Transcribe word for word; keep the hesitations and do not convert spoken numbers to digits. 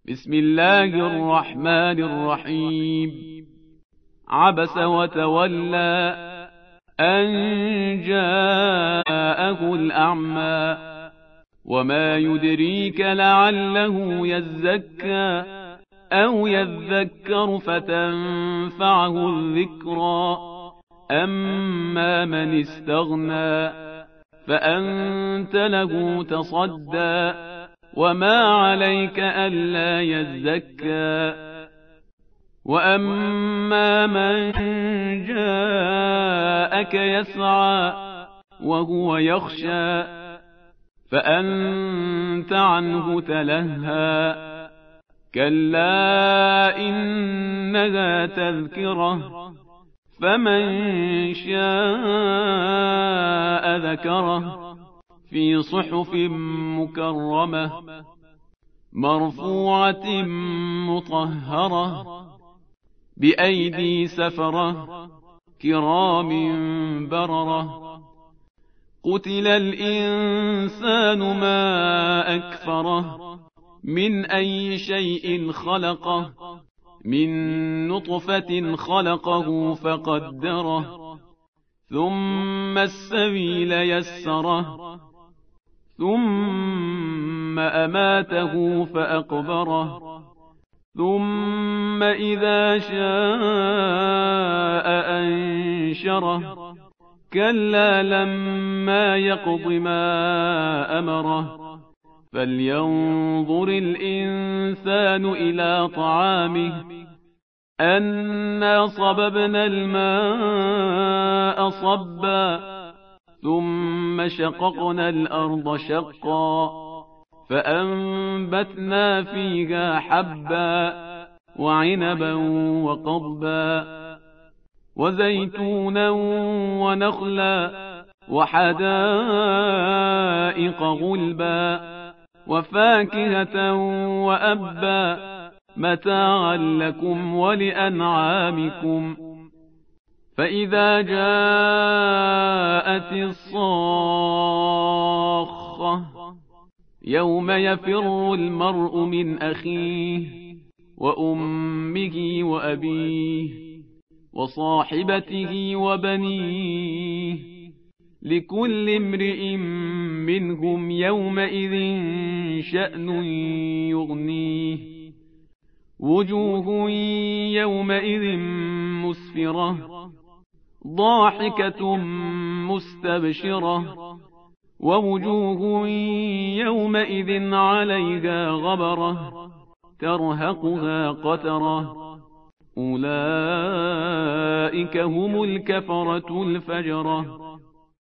بسم الله الرحمن الرحيم. عبس وتولى أن جاءه الأعمى وما يدريك لعله يزكى أو يذكر فتنفعه الذكرى أما من استغنى فأنت له تصدى وما عليك ألا يزكى وأما من جاءك يسعى وهو يخشى فأنت عنه تلهى كلا إنها تذكرة فمن شاء ذكره في صحف مكرمة مرفوعة مطهرة بأيدي سفرة كرام بررة قتل الإنسان ما أكفره من أي شيء خلقه من نطفة خلقه فقدره ثم السبيل يسره ثم أماته فأقبره ثم إذا شاء أنشره كلا لما يقض ما أمره فلينظر الإنسان إلى طعامه أنا صببنا الماء صبا ثم شققنا الأرض شقا فأنبتنا فيها حبا وعنبا وقضبا وزيتونا ونخلا وحدائق غلبا وفاكهة وأبا متاعا لكم ولأنعامكم فإذا جاءت الصاخة يوم يفر المرء من أخيه وأمه وأبيه وصاحبته وبنيه لكل امرئ منهم يومئذ شأن يغنيه وجوه يومئذ مسفرة ضاحكة مستبشرة ووجوه يومئذ عليها غبرة ترهقها قترة أولئك هم الكفرة الفجرة